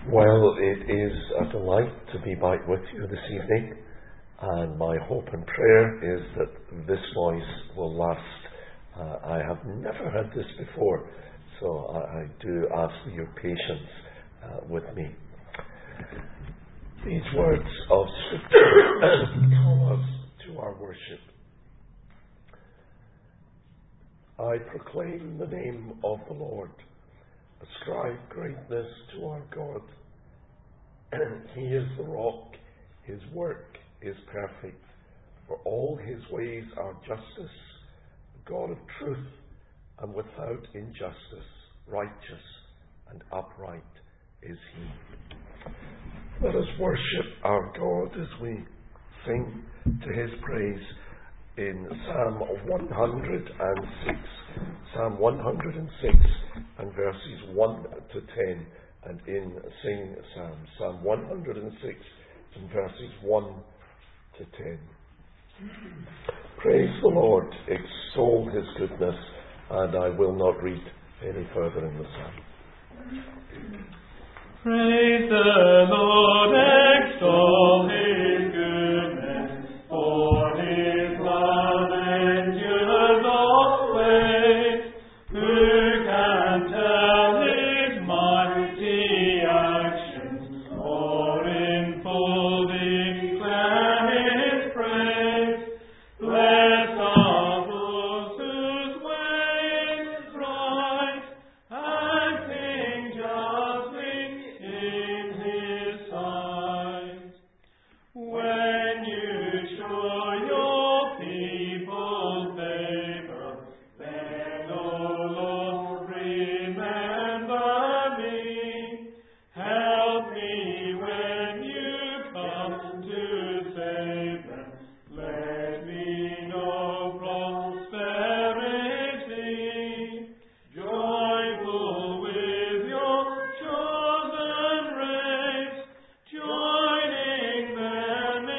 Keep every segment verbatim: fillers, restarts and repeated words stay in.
Well, it is a delight to be back with you this evening, and my hope and prayer is that this voice will last. Uh, I have never had this before, so I, I do ask for your patience uh, with me. These words of Scripture call us to our worship. I proclaim the name of the Lord. Ascribe greatness to our God. He is the rock. His work is perfect. For all his ways are justice. A God of truth and without injustice. Righteous and upright is he. Let us worship our God as we sing to his praise in Psalm one hundred six. Psalm one hundred six and verses one to ten, and in Sing Psalms, Psalm one hundred six and verses one to ten. Praise the Lord, extol his goodness, and I will not read any further in the psalm. Praise the Lord, extol his goodness, for his love endures always. Who can tell his mighty actions, or in full declare his praise? Blessed are those whose way is right, acting justly in his sight. When you show your people favor, then, O Lord, remember me. Help me when you come to save them. Let me know prosperity. Joyful with your chosen race, joining them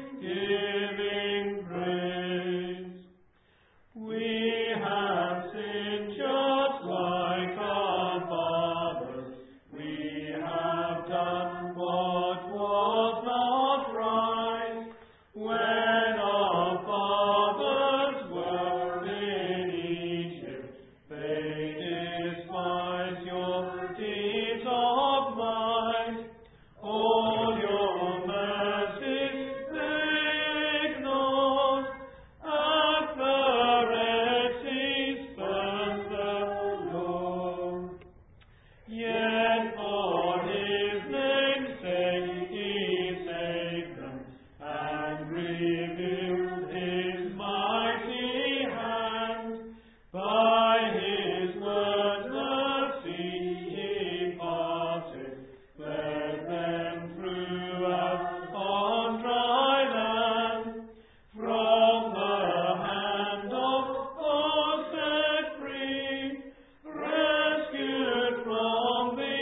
in giving praise. We have sinned just like our fathers. We have done what was not right. When our fathers were in Egypt, they despised your deeds of might. All your mercies they ignored. At the Red Sea spurned the Lord. Yet for his name's sake he saved them, and revealed his mighty hand. By his word the sea he parted, led them through as on dry land. From the hand of foe set free, rescued from the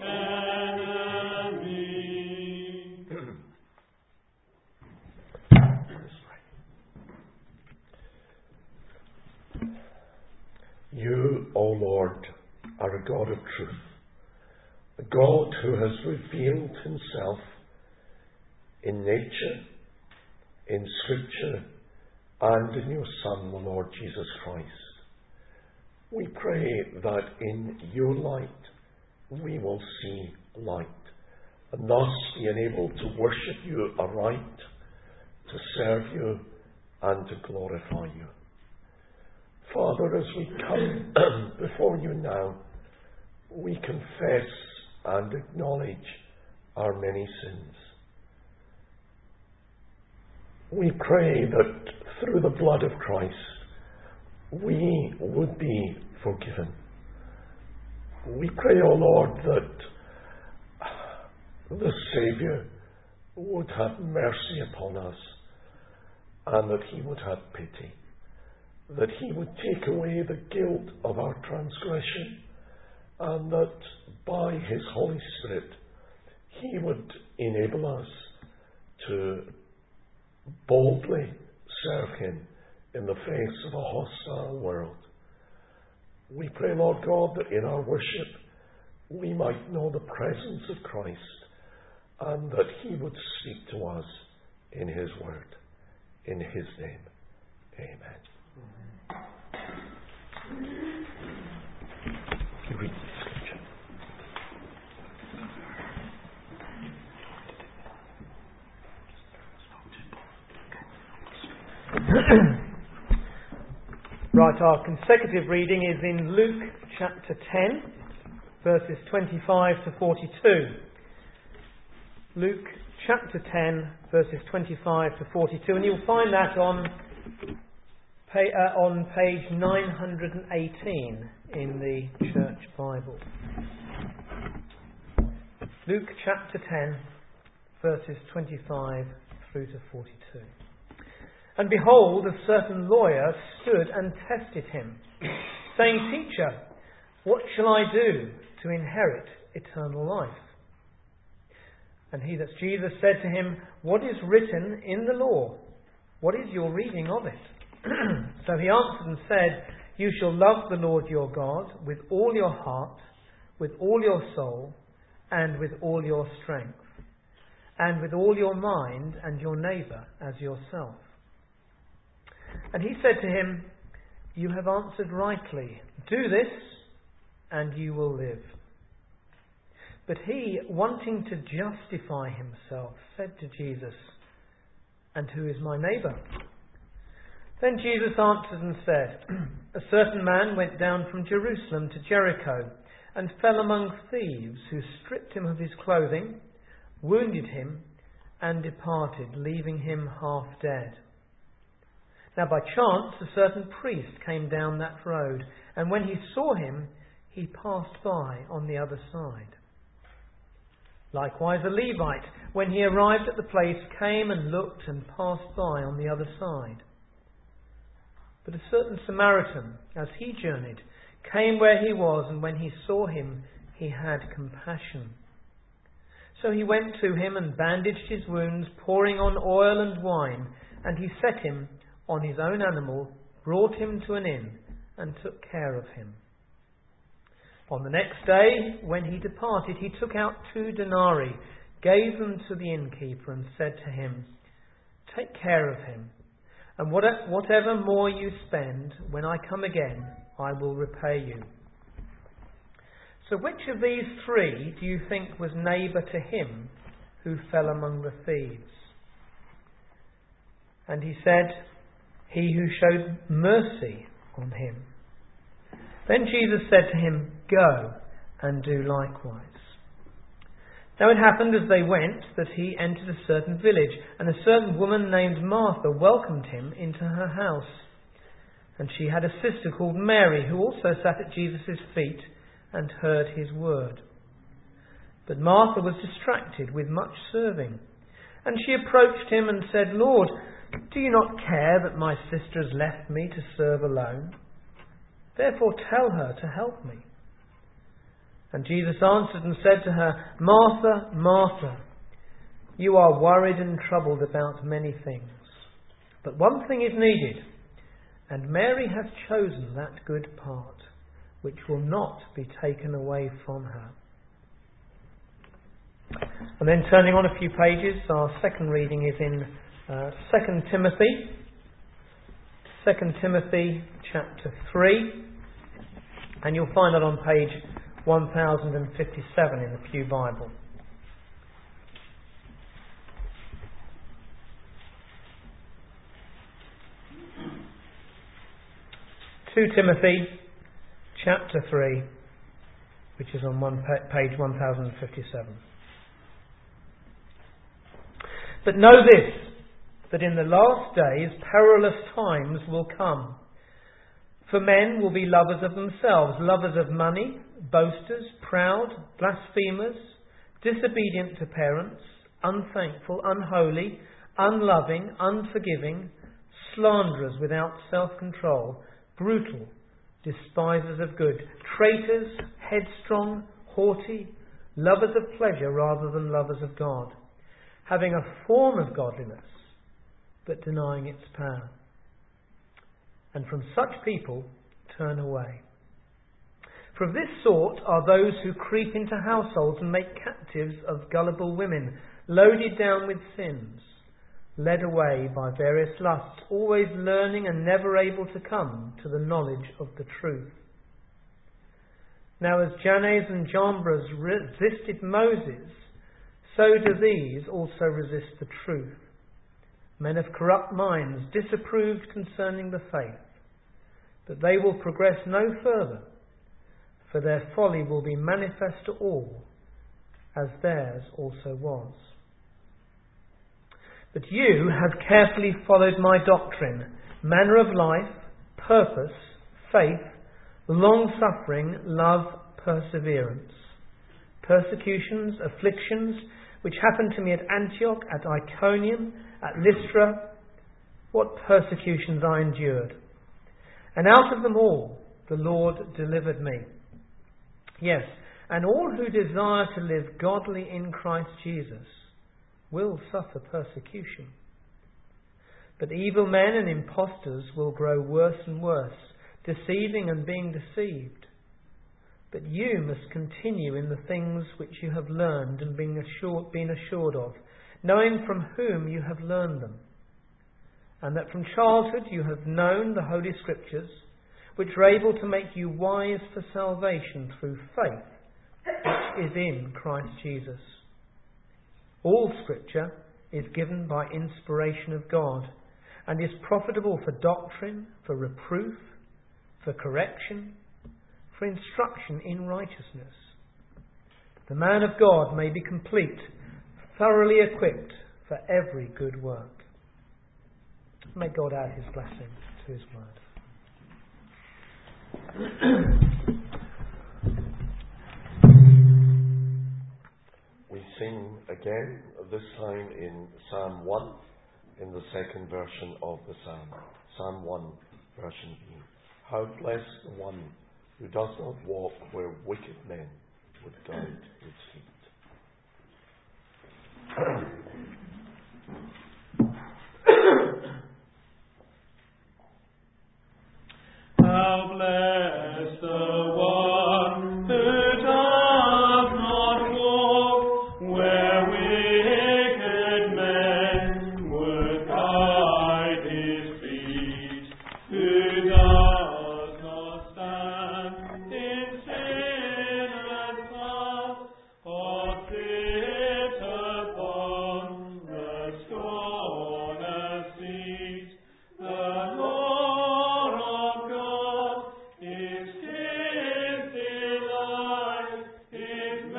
enemy. You, O Lord, are a God of truth, a God who has revealed himself in nature, in Scripture, and in your Son, the Lord Jesus Christ. We pray that in your light we will see light, and thus be enabled to worship you aright, to serve you, and to glorify you. Father, as we come before you now, we confess and acknowledge our many sins. We pray that through the blood of Christ, we would be forgiven. We pray, O Lord, that the Saviour would have mercy upon us, and that he would have pity, that he would take away the guilt of our transgression, and that by his Holy Spirit he would enable us to boldly serve him in the face of a hostile world. We pray, Lord God, that in our worship we might know the presence of Christ and that he would speak to us in his word. In his name, amen. You read the scripture. Right, our consecutive reading is in Luke chapter ten, verses twenty-five to forty-two. Luke chapter ten, verses twenty-five to forty-two, and you'll find that on pay, uh, on page nine hundred eighteen in the Church Bible. Luke chapter ten, verses twenty-five through to forty-two. And behold, a certain lawyer stood and tested him, saying, Teacher, what shall I do to inherit eternal life? And he, that's Jesus, said to him, What is written in the law? What is your reading of it? So he answered and said, You shall love the Lord your God with all your heart, with all your soul, and with all your strength, and with all your mind, and your neighbour as yourself. And he said to him, You have answered rightly. Do this, and you will live. But he, wanting to justify himself, said to Jesus, And who is my neighbour? Then Jesus answered and said, A certain man went down from Jerusalem to Jericho, and fell among thieves, who stripped him of his clothing, wounded him, and departed, leaving him half dead. Now by chance a certain priest came down that road, and when he saw him, he passed by on the other side. Likewise a Levite, when he arrived at the place, came and looked and passed by on the other side. But a certain Samaritan, as he journeyed, came where he was, and when he saw him, he had compassion. So he went to him and bandaged his wounds, pouring on oil and wine, and he set him on his own animal, brought him to an inn, and took care of him. On the next day, when he departed, he took out two denarii, gave them to the innkeeper, and said to him, Take care of him, and whatever more you spend, when I come again, I will repay you. So which of these three do you think was neighbour to him who fell among the thieves? And he said, He who showed mercy on him. Then Jesus said to him, Go and do likewise. Now it happened as they went that he entered a certain village, and a certain woman named Martha welcomed him into her house. And she had a sister called Mary, who also sat at Jesus' feet and heard his word. But Martha was distracted with much serving. And she approached him and said, Lord, do you not care that my sister has left me to serve alone? Therefore tell her to help me. And Jesus answered and said to her, Martha, Martha, you are worried and troubled about many things. But one thing is needed, and Mary has chosen that good part, which will not be taken away from her. And then turning on a few pages, our second reading is in uh, Second Timothy. Second Timothy chapter three. And you'll find that on page one thousand fifty-seven in the Pew Bible. Second Timothy chapter three, which is on one pa- page one thousand fifty-seven. But know this, that in the last days perilous times will come. For men will be lovers of themselves, lovers of money, boasters, proud, blasphemers, disobedient to parents, unthankful, unholy, unloving, unforgiving, slanderers without self-control, brutal, despisers of good, traitors, headstrong, haughty, lovers of pleasure rather than lovers of God, having a form of godliness, but denying its power. And from such people turn away. For of this sort are those who creep into households and make captives of gullible women, loaded down with sins, led away by various lusts, always learning and never able to come to the knowledge of the truth. Now as Jannes and Jambres resisted Moses, so do these also resist the truth. Men of corrupt minds, disapproved concerning the faith. But they will progress no further, for their folly will be manifest to all, as theirs also was. But you have carefully followed my doctrine, manner of life, purpose, faith, long-suffering, love, perseverance, persecutions, afflictions, which happened to me at Antioch, at Iconium, at Lystra, what persecutions I endured. And out of them all the Lord delivered me. Yes, and all who desire to live godly in Christ Jesus will suffer persecution. But evil men and impostors will grow worse and worse, deceiving and being deceived. But you must continue in the things which you have learned and been assured, been assured of, knowing from whom you have learned them, and that from childhood you have known the Holy Scriptures, which are able to make you wise for salvation through faith, which is in Christ Jesus. All Scripture is given by inspiration of God, and is profitable for doctrine, for reproof, for correction, for instruction in righteousness. The man of God may be complete, thoroughly equipped for every good work. May God add his blessing to his word. We sing again, this time in Psalm one, in the second version of the Psalm. Psalm one, version B. How blessed the one who does not walk where wicked men would guide his feet. How blessed the one who does not walk where wicked men would guide his feet, who does not stand in sinners' path, or sit upon the scorner's seat. The Lord of God is his delight, his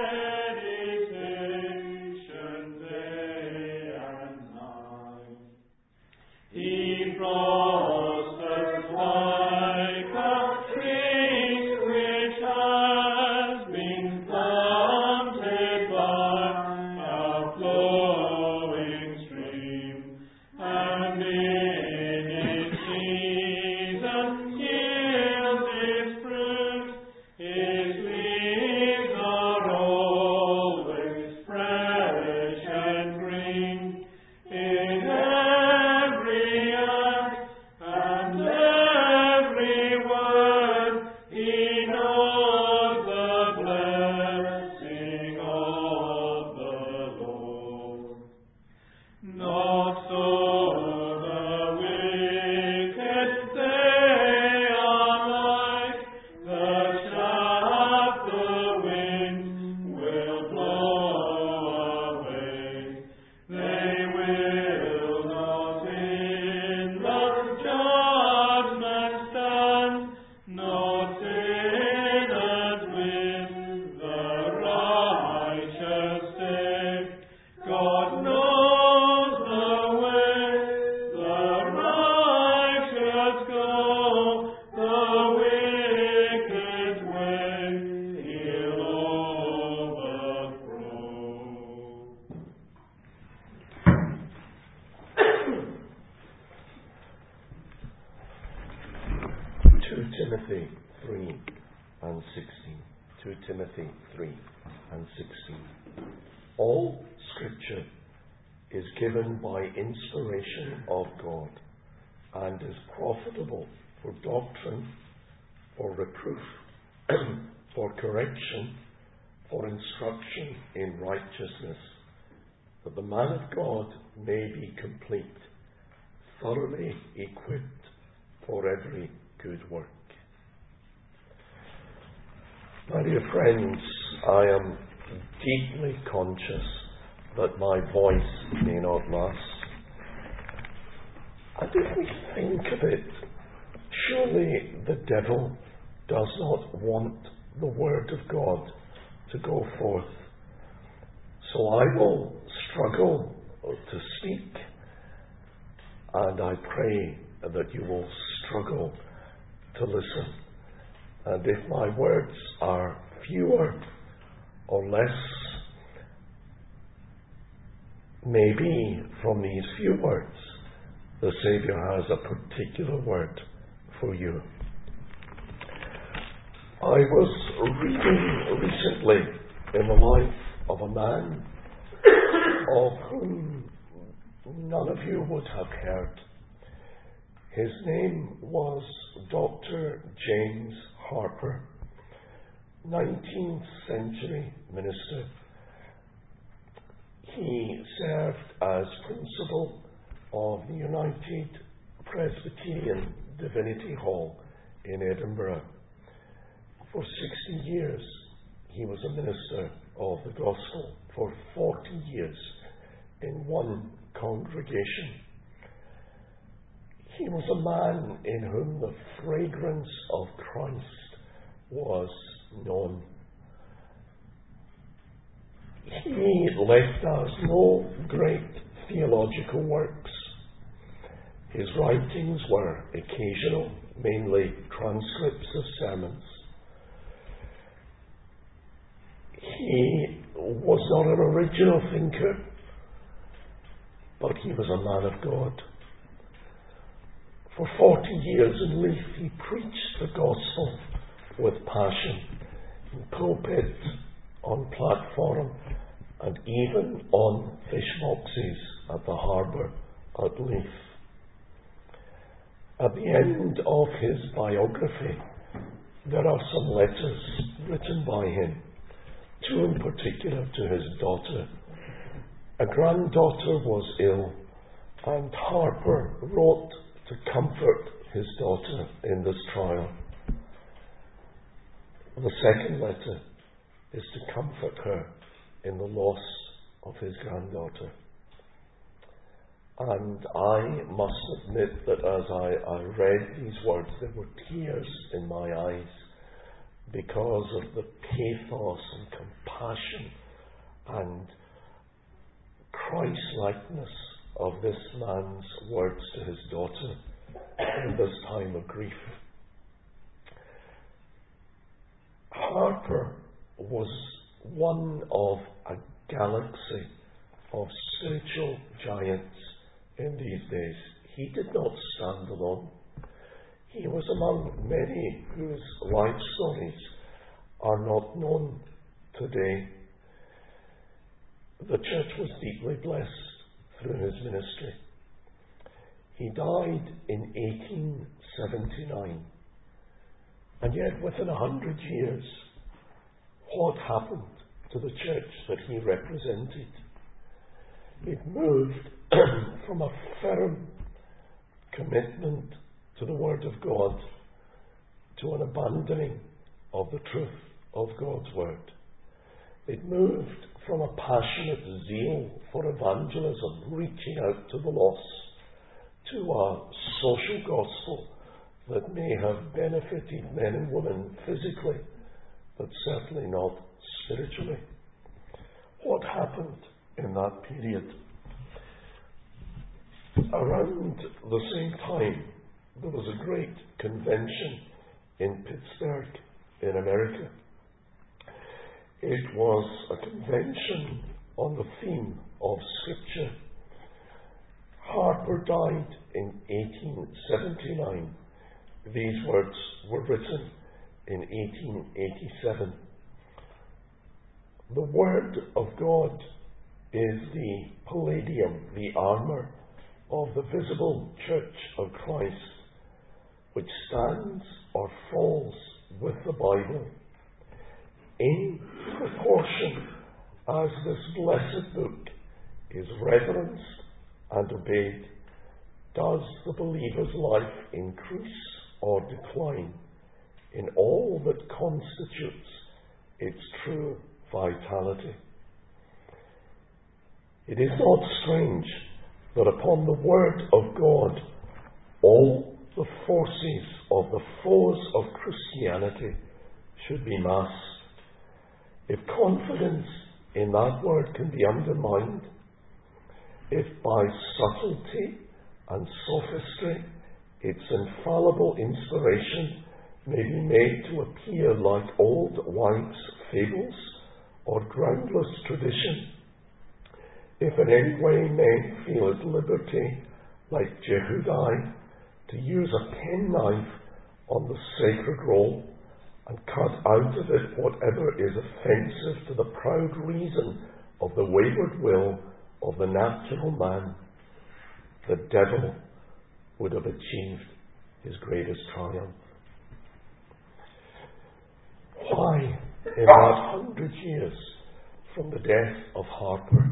meditation day and night. He prospers like a tree which has been planted by a flowing stream, and in its season yields its fruit. Its leaves are always fresh and green. In every act and every word, he knows the blessing of the Lord. Not so the wicked, they are like the chaff the wind will blow away. They will not in the judgment stand, nor sinners with the righteous stay. God knows the way the righteous go, the wicked's way he'll overthrow. Second Timothy three and sixteen. Second Timothy three and sixteen. All Scripture is given by inspiration of God, and is profitable for doctrine, for reproof, for correction, for instruction in righteousness, that the man of God may be complete, thoroughly equipped for every good work. My dear friends, I am deeply conscious that my voice may not last. And if we think of it, surely the devil does not want the word of God to go forth. So I will struggle to speak, and I pray that you will struggle to listen. And if my words are fewer or less, maybe from these few words, the Saviour has a particular word for you. I was reading recently in the life of a man of whom none of you would have heard. His name was Doctor James Harper, nineteenth century minister. He served as principal of the United Presbyterian Divinity Hall in Edinburgh. For sixty years, he was a minister of the gospel. For forty years in one congregation. He was a man in whom the fragrance of Christ was known. He left us no great theological works. His writings were occasional, mainly transcripts of sermons. He was not an original thinker, but he was a man of God. For forty years in Leith, he preached the gospel with passion, in pulpit, on platform, and even on fish boxes at the harbour at Leith. At the end of his biography, there are some letters written by him, two in particular to his daughter. A granddaughter was ill, and Harper wrote to comfort his daughter in this trial. The second letter is to comfort her in the loss of his granddaughter. And I must admit that as I, I read these words, there were tears in my eyes because of the pathos and compassion and Christ-likeness of this man's words to his daughter in this time of grief. Harper was one of a galaxy of spiritual giants in these days. He did not stand alone. He was among many whose life stories are not known today. The church was deeply blessed through his ministry. He died in eighteen seventy-nine. And yet within a hundred years, what happened to the church that he represented? It moved from a firm commitment to the Word of God to an abandoning of the truth of God's Word. It moved from a passionate zeal for evangelism, reaching out to the lost, to a social gospel that may have benefited men and women physically, but certainly not spiritually. What happened in that period? Around the same time, there was a great convention in Pittsburgh, in America. It was a convention on the theme of Scripture. Harper died in eighteen seventy-nine. These words were written in eighteen eighty-seven. The Word of God is the palladium, the armour of the visible Church of Christ, which stands or falls with the Bible in proportion as this blessed book is reverenced and obeyed, does the believer's life increase or decline in all that constitutes its true vitality. It is not strange that upon the Word of God all the forces of the foes of Christianity should be masked. If confidence in that Word can be undermined, if by subtlety and sophistry its infallible inspiration may be made to appear like old wives' fables or groundless tradition, if in any way men feel at liberty, like Jehudi, to use a penknife on the sacred roll and cut out of it whatever is offensive to the proud reason of the wayward will of the natural man, the devil would have achieved his greatest triumph. Why, in that hundred years from the death of Harper,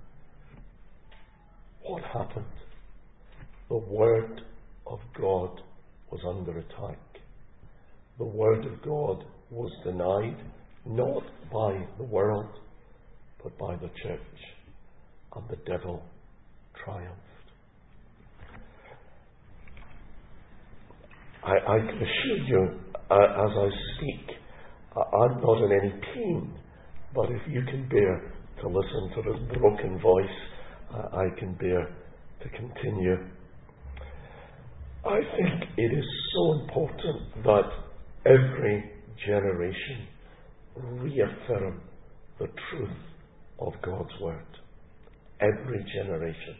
what happened? The Word of God was under attack. The Word of God was denied, not by the world, but by the church. And the devil triumphed. I, I can assure you, uh, as I speak, uh, I'm not in any pain, but if you can bear to listen to this broken voice, uh, I can bear to continue. I think it is so important that every generation reaffirm the truth of God's Word. Every generation.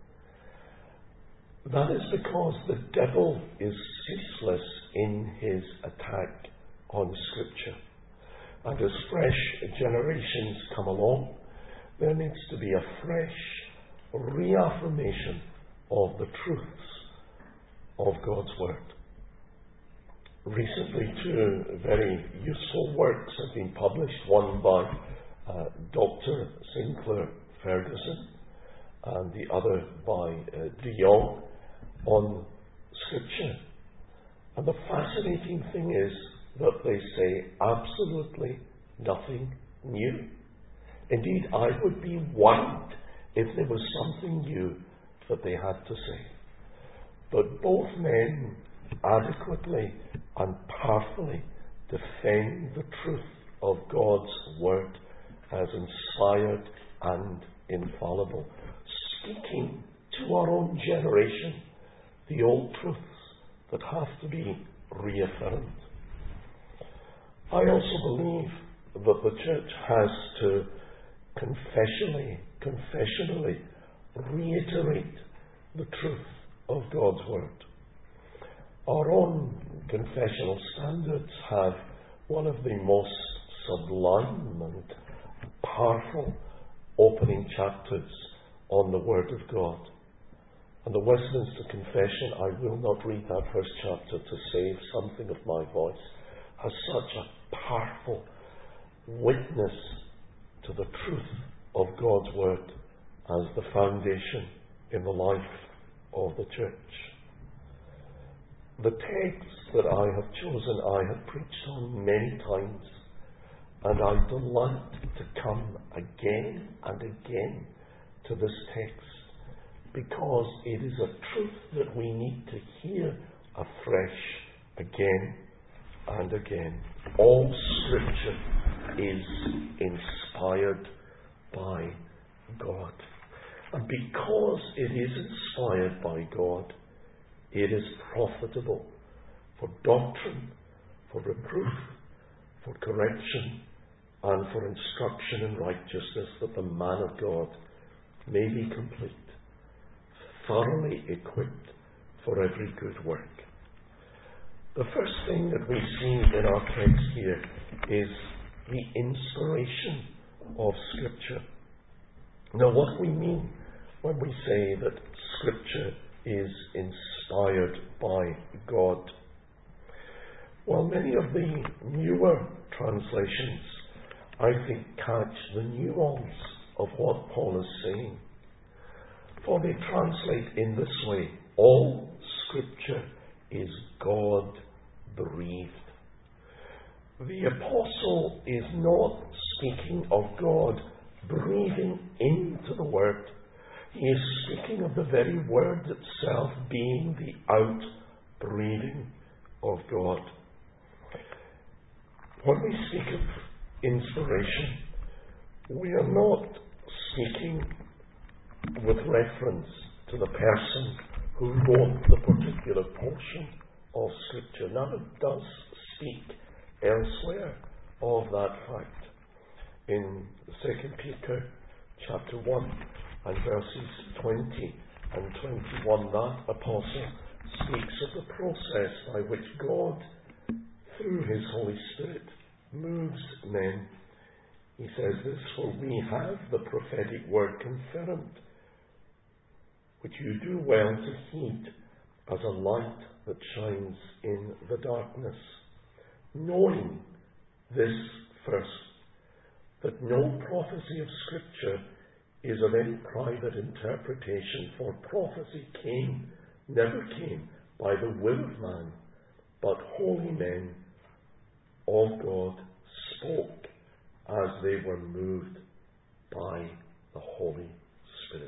That is because the devil is ceaseless in his attack on Scripture. And as fresh generations come along, there needs to be a fresh reaffirmation of the truths of God's Word. Recently, two very useful works have been published, one by uh, Doctor Sinclair Ferguson and the other by uh, De Jong on Scripture. And the fascinating thing is that they say absolutely nothing new. Indeed, I would be worried if there was something new that they had to say. But both men adequately and powerfully defend the truth of God's Word as inspired and infallible, speaking to our own generation the old truths that have to be reaffirmed. I also believe that the church has to confessionally, confessionally reiterate the truth of God's Word. Our own confessional standards have one of the most sublime and powerful opening chapters on the Word of God. And the Westminster Confession, I will not read that first chapter to save something of my voice, has such a powerful witness to the truth of God's Word as the foundation in the life of the church. The text that I have chosen, I have preached on many times, and I delight to come again and again to this text, because it is a truth that we need to hear afresh again and again. All Scripture is inspired by God. And because it is inspired by God, it is profitable for doctrine, for reproof, for correction, and for instruction in righteousness, that the man of God may be complete, thoroughly equipped for every good work. The first thing that we see in our text here is the inspiration of Scripture. Now, what we mean when we say that Scripture is inspired by God? Well, many of the newer translations I think, catch the nuance of what Paul is saying. For they translate in this way: all Scripture is God-breathed. The apostle is not speaking of God breathing into the Word. He is speaking of the very Word itself being the out-breathing of God. When we speak of inspiration, we are not speaking with reference to the person who wrote the particular portion of Scripture. Now, it does speak elsewhere of that fact. In Second Peter chapter one and verses twenty and twenty-one, that apostle speaks of the process by which God, through His Holy Spirit, moves men. He says this: for we have the prophetic word confirmed, which you do well to heed as a light that shines in the darkness, knowing this first, that no prophecy of Scripture is of any private interpretation, for prophecy came, never came by the will of man, but holy men of God spoke as they were moved by the Holy Spirit.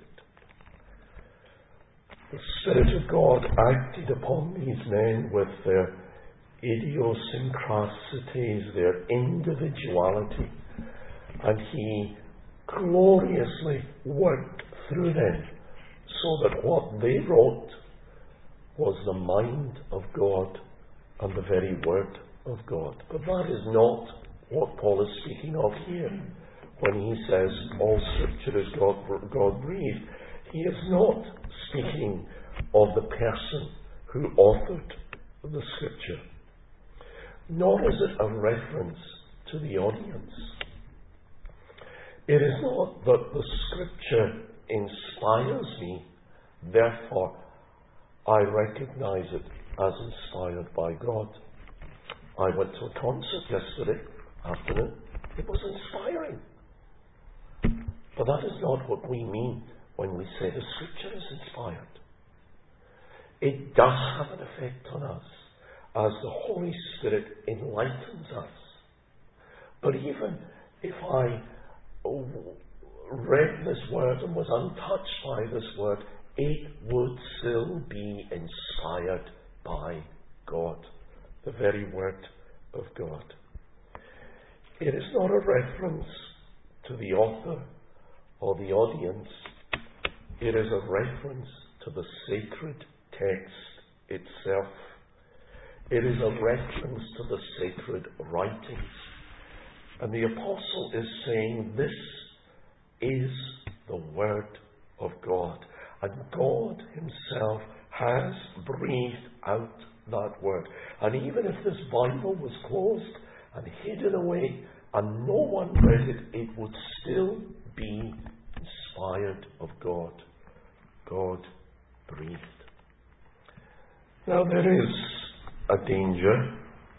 The Spirit of God acted upon these men with their idiosyncrasies, their individuality, and He gloriously worked through them so that what they wrote was the mind of God and the very Word of God. But that is not what Paul is speaking of here when he says all Scripture is God, God-breathed. He is not speaking of the person who authored the Scripture, nor is it a reference to the audience. It is not that the Scripture inspires me, therefore I recognize it as inspired by God. I went to a concert yesterday afternoon. It was inspiring. But that is not what we mean when we say the Scripture is inspired. It does have an effect on us as the Holy Spirit enlightens us. But even if I read this word and was untouched by this word, it would still be inspired by God, the very Word of God. It is not a reference to the author or the audience. It is a reference to the sacred text itself. It is a reference to the sacred writings. And the apostle is saying this is the Word of God. And God Himself has breathed out that Word. And even if this Bible was closed and hidden away and no one read it, it would still be inspired of God. God breathed. Now there is a danger.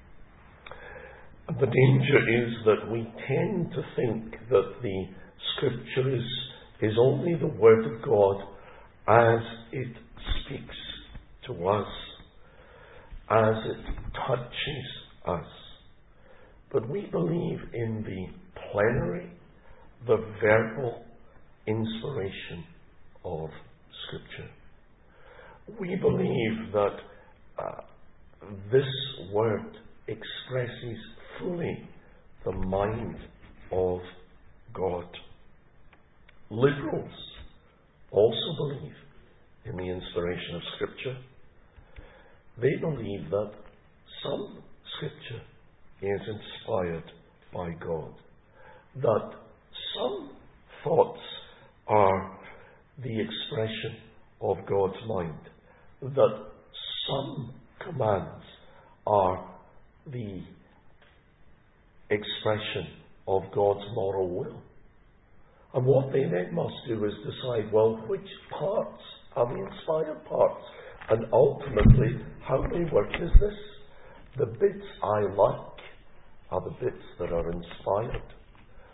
The danger is that we tend to think that the Scripture is, is only the Word of God as it speaks to us, as it touches us. But we believe in the plenary, the verbal inspiration of Scripture. We believe that uh, this Word expresses fully the mind of God. Liberals also believe in the inspiration of Scripture. They believe that some Scripture is inspired by God, that some thoughts are the expression of God's mind, that some commands are the expression of God's moral will. And what they then must do is decide, well, which parts are the inspired parts? And ultimately, how they work is this: the bits I like are the bits that are inspired.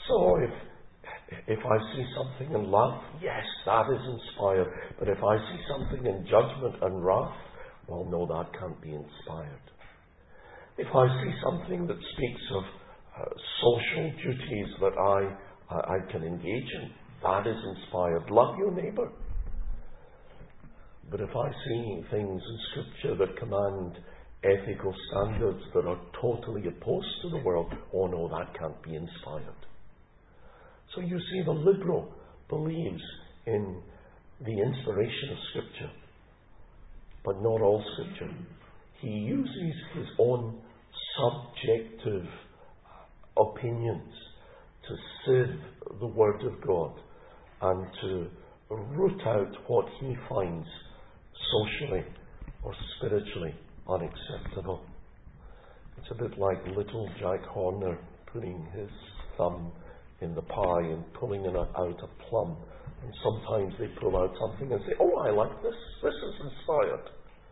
So if if I see something in love, yes, that is inspired. But if I see something in judgment and wrath, well, no, that can't be inspired. If I see something that speaks of uh, social duties that I, I I can engage in, that is inspired. Love your neighbour. But if I see things in Scripture that command ethical standards that are totally opposed to the world, oh no, that can't be inspired. So you see, the liberal believes in the inspiration of Scripture, but not all Scripture. He uses his own subjective opinions to sieve the Word of God and to root out what he finds socially or spiritually unacceptable. It's a bit like little Jack Horner putting his thumb in the pie and pulling out a plum. And sometimes they pull out something and say, oh, I like this. This is inspired.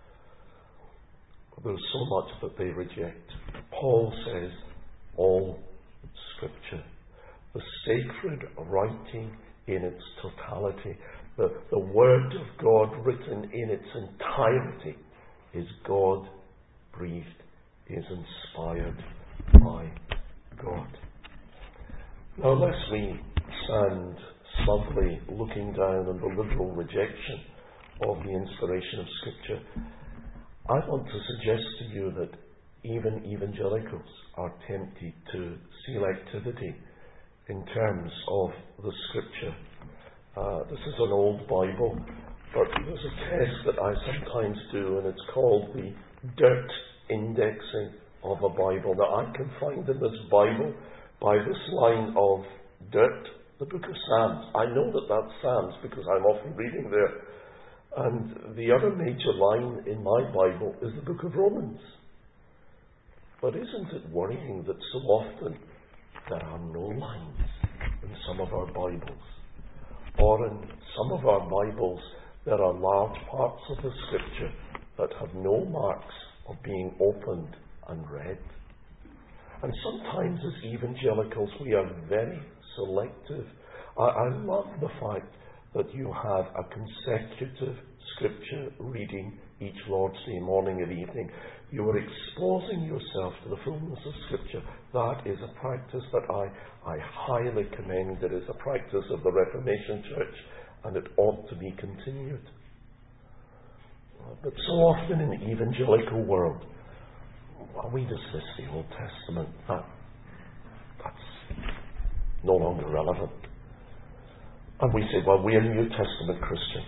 But there's so much that they reject. Paul says, all Scripture, the sacred writing in its totality, the, the Word of God written in its entirety, is God-breathed, is inspired by God. Now, lest we stand smugly looking down on the liberal rejection of the inspiration of Scripture, I want to suggest to you that even evangelicals are tempted to selectivity in terms of the Scripture. Uh, this is an old Bible, but there's a test that I sometimes do, and it's called the dirt indexing of a Bible. Now, I can find in this Bible, by this line of dirt, the book of Psalms. I know that that's Psalms because I'm often reading there. And the other major line in my Bible is the book of Romans. But isn't it worrying that so often there are no lines in some of our Bibles? Or in some of our Bibles there are large parts of the Scripture that have no marks of being opened and read. And sometimes as evangelicals we are very selective. I, I love the fact that you have a consecutive Scripture reading each Lord's Day, morning and evening. You are exposing yourself to the fullness of Scripture. That is a practice that I, I highly commend. It is a practice of the Reformation Church, and it ought to be continued. But so often in the evangelical world, well, we dismiss the Old Testament. That, that's no longer relevant. And we say, well, we are New Testament Christians.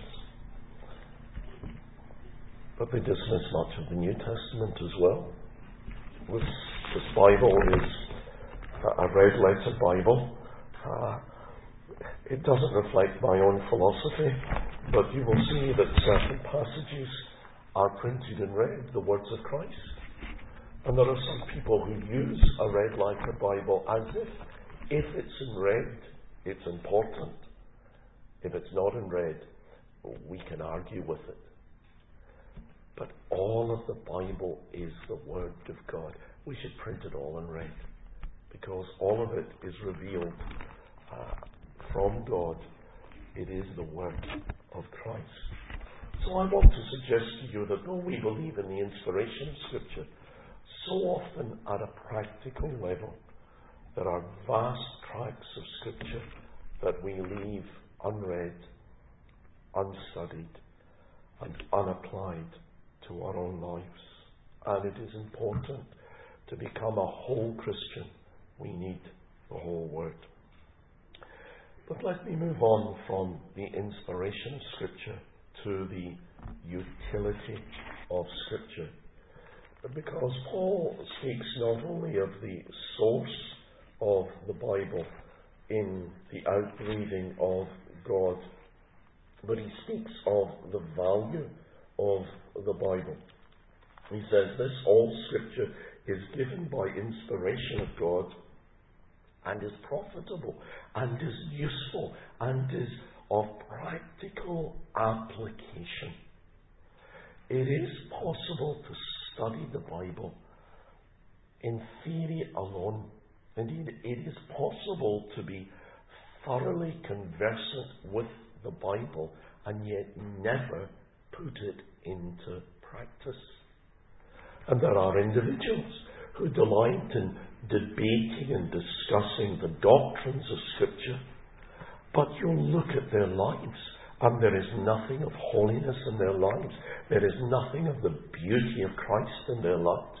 But they dismiss much of the New Testament as well. This, this Bible is a red letter Bible. Uh, it doesn't reflect my own philosophy, but you will see that certain passages are printed in red, the words of Christ. And there are some people who use a red letter Bible as if, if it's in red, it's important. If it's not in red, we can argue with it. But all of the Bible is the Word of God. We should print it all in red, because all of it is revealed uh, from God. It is the Word of Christ. So I want to suggest to you that though we believe in the inspiration of Scripture, so often at a practical level, there are vast tracts of Scripture that we leave unread, unstudied, and unapplied to our own lives. And it is important to become a whole Christian. We need the whole Word. But let me move on from the inspiration of Scripture to the utility of Scripture. Because Paul speaks not only of the source of the Bible in the outbreathing of God, but he speaks of the value of the Bible. He says this, all Scripture is given by inspiration of God and is profitable and is useful and is of practical application. It is possible to study the Bible in theory alone. Indeed, it is possible possible to be thoroughly conversant with the Bible and yet never put it into practice. And there are individuals who delight in debating and discussing the doctrines of Scripture, but you'll look at their lives and there is nothing of holiness in their lives. There is nothing of the beauty of Christ in their lives.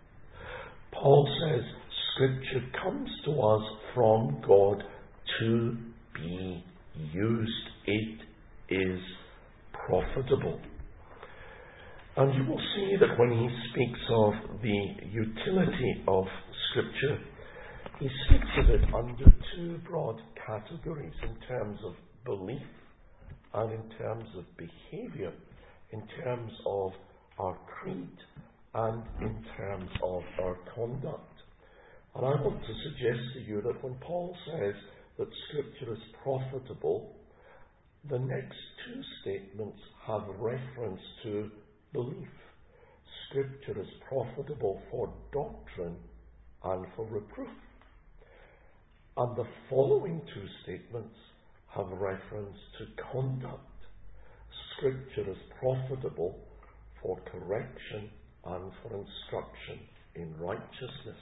Paul says Scripture comes to us from God to be used. It is profitable. And you will see that when he speaks of the utility of Scripture, he speaks of it under two broad categories in terms of belief and in terms of behaviour, in terms of our creed and in terms of our conduct. And I want to suggest to you that when Paul says that Scripture is profitable, the next two statements have reference to belief. Scripture is profitable for doctrine and for reproof. And the following two statements have reference to conduct. Scripture is profitable for correction and for instruction in righteousness.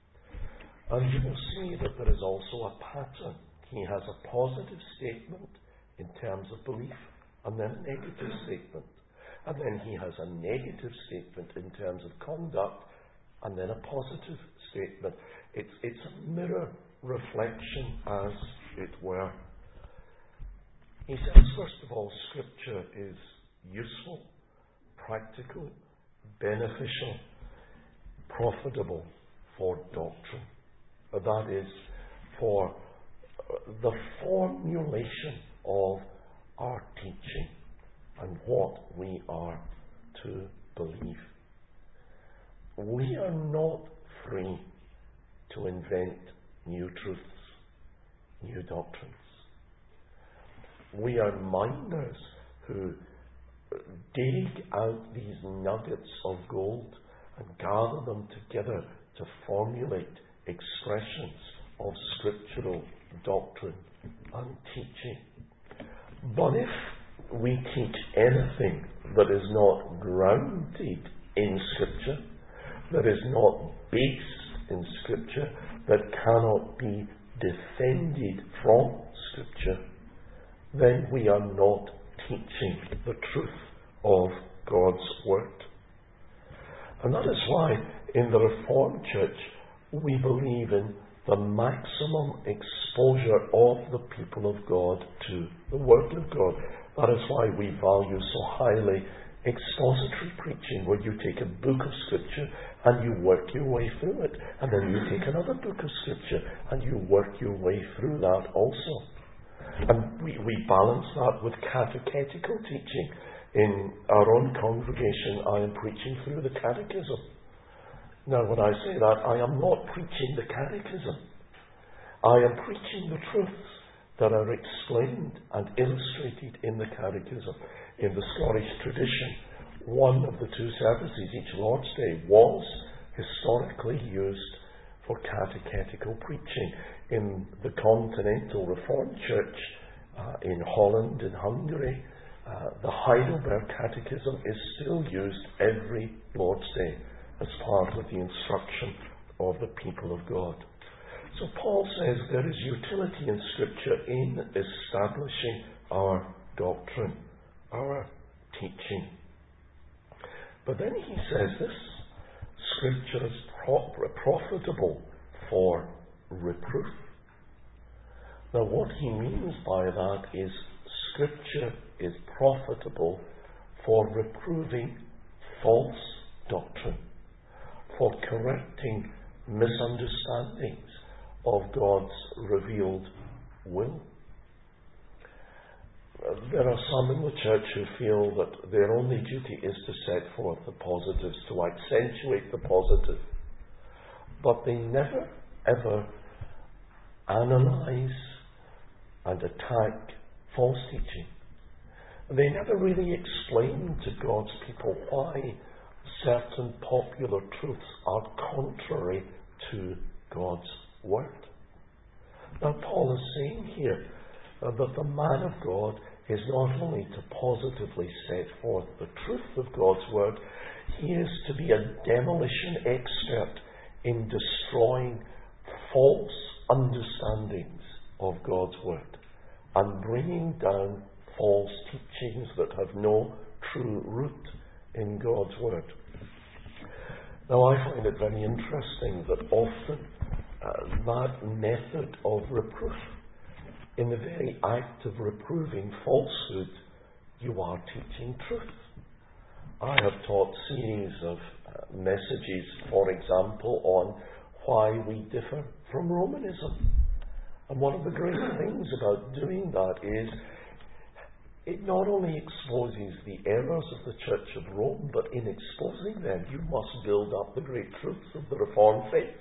And you will see that there is also a pattern. He has a positive statement in terms of belief, and then a negative statement. And then he has a negative statement in terms of conduct, and then a positive statement. It's, it's a mirror reflection, as it were. He says, first of all, Scripture is useful, practical, beneficial, profitable for doctrine. That is, for the formulation of our teaching and what we are to believe. We are not free to invent new truths, new doctrines. We are minders who dig out these nuggets of gold and gather them together to formulate expressions of scriptural doctrine and teaching. But if we teach anything that is not grounded in Scripture, that is not based in Scripture, that cannot be defended from Scripture, then we are not teaching the truth of God's Word. And that is why in the Reformed Church we believe in the maximum exposure of the people of God to the Word of God. That is why we value so highly expository preaching, where you take a book of Scripture and you work your way through it, and then you take another book of Scripture and you work your way through that also. And we, we balance that with catechetical teaching. In our own congregation, I am preaching through the Catechism. Now, when I say that, I am not preaching the Catechism. I am preaching the truths that are explained and illustrated in the Catechism. In the Scottish tradition, one of the two services each Lord's Day was historically used for catechetical preaching. In the Continental Reformed Church uh, in Holland and Hungary, uh, the Heidelberg Catechism is still used every Lord's Day as part of the instruction of the people of God. So Paul says there is utility in Scripture in establishing our doctrine, our teaching. But then he says this: Scripture is pro- profitable for reproof. Now what he means by that is Scripture is profitable for reproving false doctrine, for correcting misunderstandings of God's revealed will. There are some in the church who feel that their only duty is to set forth the positives, to accentuate the positive. But they never, ever analyse and attack false teaching. They never really explain to God's people why certain popular truths are contrary to God's Word. Now, Paul is saying here uh, that the man of God is not only to positively set forth the truth of God's word, he is to be a demolition expert in destroying false understandings of God's word and bringing down false teachings that have no true root in God's word. Now, I find it very interesting that often uh, that method of reproof, in the very act of reproving falsehood, you are teaching truth. I have taught series of uh, messages, for example, on why we differ from Romanism. And one of the great things about doing that is it not only exposes the errors of the Church of Rome, but in exposing them, you must build up the great truths of the Reformed faith.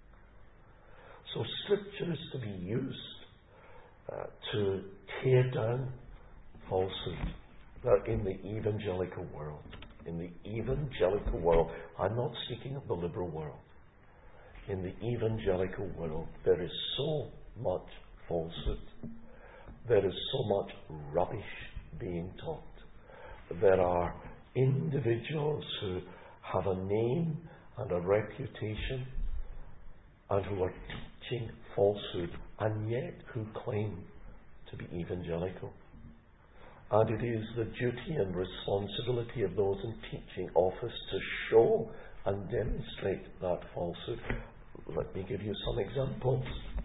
So Scripture is to be used uh, to tear down falsehood uh, in the evangelical world. In the evangelical world, I'm not speaking of the liberal world. In the evangelical world, there is so much falsehood. There is so much rubbish being taught. There are individuals who have a name and a reputation and who are teaching falsehood and yet who claim to be evangelical. And it is the duty and responsibility of those in teaching office to show and demonstrate that falsehood. Let me give you some examples.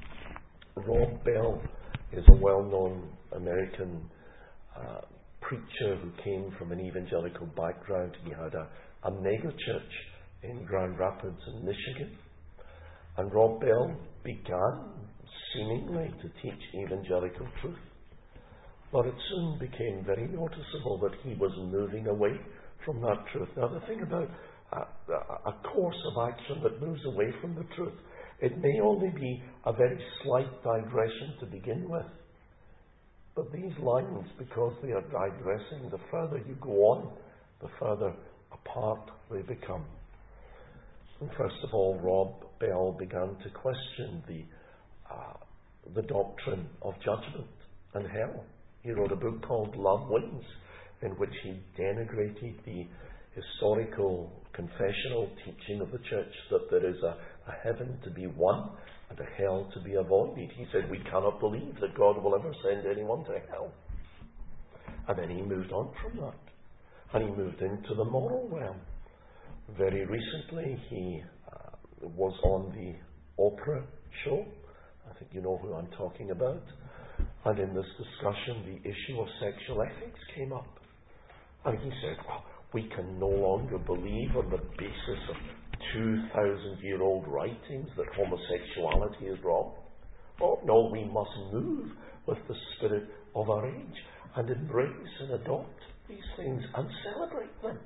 Rob Bell is a well-known American uh, preacher who came from an evangelical background. He had a, a mega church in Grand Rapids in Michigan. And Rob Bell began seemingly to teach evangelical truth. But it soon became very noticeable that he was moving away from that truth. Now, the thing about a, a course of action that moves away from the truth, it may only be a very slight digression to begin with. But these lines, because they are digressing, the further you go on, the further apart they become. And first of all, Rob Bell began to question the, uh, the doctrine of judgment and hell. He wrote a book called Love Wins, in which he denigrated the historical confessional teaching of the church that there is a, a heaven to be won and a hell to be avoided. He said, we cannot believe that God will ever send anyone to hell. And then he moved on from that. And he moved into the moral realm. Very recently, he uh, was on the Oprah show. I think you know who I'm talking about. And in this discussion, the issue of sexual ethics came up. And he said, well, we can no longer believe on the basis of two thousand year old writings that homosexuality is wrong. Oh, no, we must move with the spirit of our age and embrace and adopt these things and celebrate them.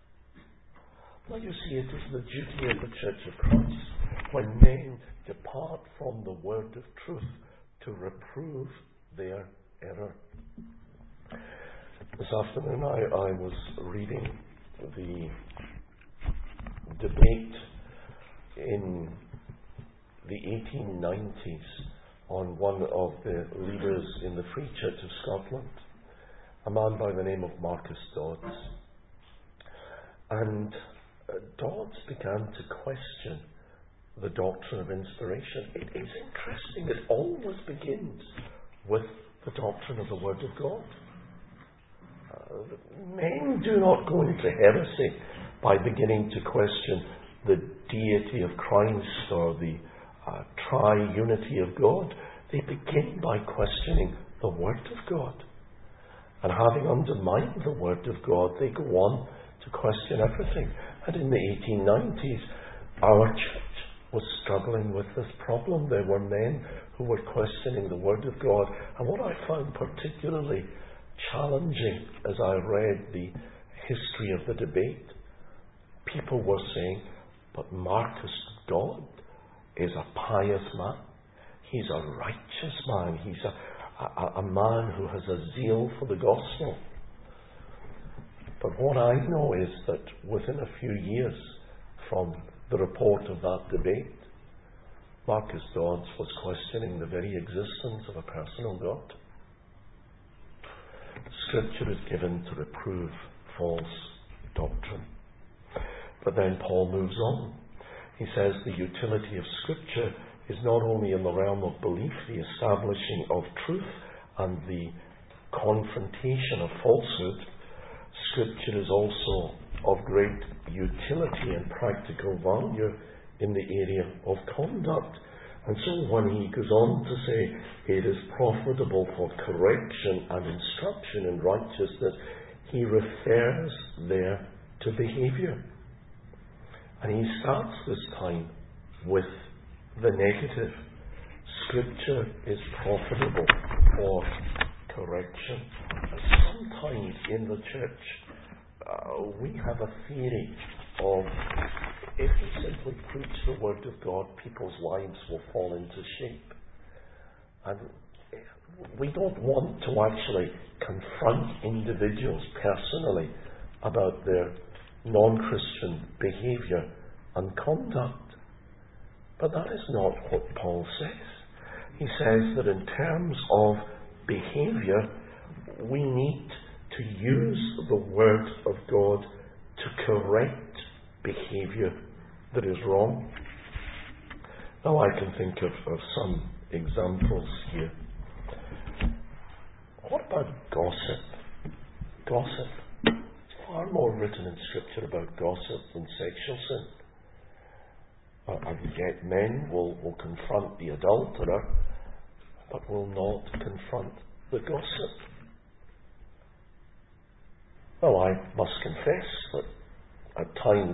Now you see, it is the duty of the Church of Christ, when men depart from the word of truth, to reprove their error. This afternoon I, I was reading the debate in the eighteen nineties on one of the leaders in the Free Church of Scotland, a man by the name of Marcus Dodds. And uh, Dodds began to question the doctrine of inspiration. It is interesting. It always begins with the doctrine of the Word of God. Uh, men do not go into heresy by beginning to question the deity of Christ or the uh, tri-unity of God. They begin by questioning the Word of God. And having undermined the Word of God, they go on to question everything. And in the eighteen nineties, our church was struggling with this problem. There were men who were questioning the Word of God. And what I found particularly challenging as I read the history of the debate, people were saying, but Marcus Dodd is a pious man. He's a righteous man. He's a, a, a man who has a zeal for the gospel. But what I know is that within a few years from the report of that debate, Marcus Dodds was questioning the very existence of a personal God. Scripture is given to reprove false doctrine. But then Paul moves on. He says the utility of Scripture is not only in the realm of belief, the establishing of truth and the confrontation of falsehood. Scripture is also of great utility and practical value in the area of conduct. And so when he goes on to say it is profitable for correction and instruction in righteousness, he refers there to behaviour. And he starts this time with the negative. Scripture is profitable for correction. Sometimes in the church uh, we have a theory of if we simply preach the Word of God, people's lives will fall into shape. And we don't want to actually confront individuals personally about their non-Christian behaviour and conduct. But that is not what Paul says. He says that in terms of behaviour, we need to use the Word of God to correct behaviour that is wrong. Now I can think of, of some examples here. What about gossip? Gossip. There's far more written in Scripture about gossip than sexual sin. Uh, and yet men will, will confront the adulterer, but will not confront the gossip. Well, I must confess that at times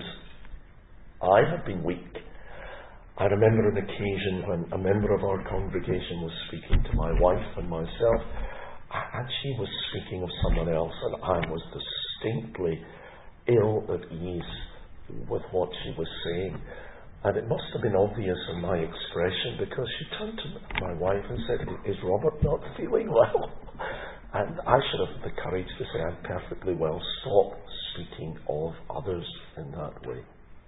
I have been weak. I remember an occasion when a member of our congregation was speaking to my wife and myself, and she was speaking of someone else, and I was distinctly ill at ease with what she was saying. And it must have been obvious in my expression, because she turned to my wife and said, "Is Robert not feeling well?" And I should have the courage to say, "I'm perfectly well. Stop speaking of others in that way."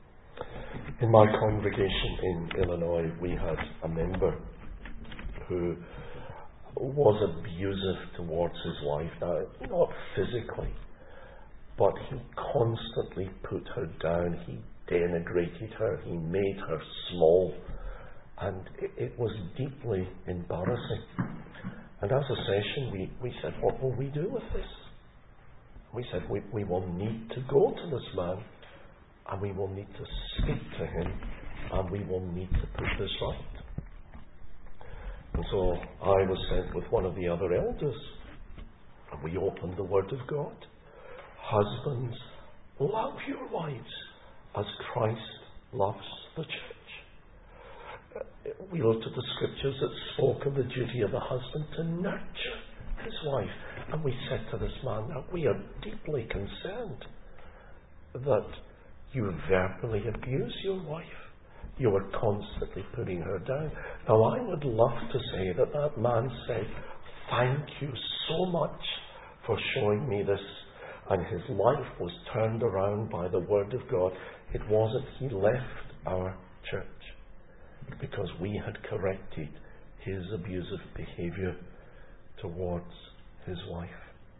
In my congregation in Illinois, we had a member who was abusive towards his wife. Now, not physically, but he constantly put her down. He denigrated her. He made her small. And it, it was deeply embarrassing. And as a session, we, we said, what will we do with this? We said, we, we will need to go to this man, and we will need to speak to him, and we will need to put this right. And so I was sent with one of the other elders, and we opened the Word of God. Husbands, love your wives as Christ loves the church. We looked at the scriptures that spoke of the duty of the husband to nurture his wife. And we said to this man, now we are deeply concerned that you verbally abuse your wife. You are constantly putting her down. Now I would love to say that that man said, thank you so much for showing me this. And his life was turned around by the Word of God. It wasn't he left our church because we had corrected his abusive behaviour towards his wife.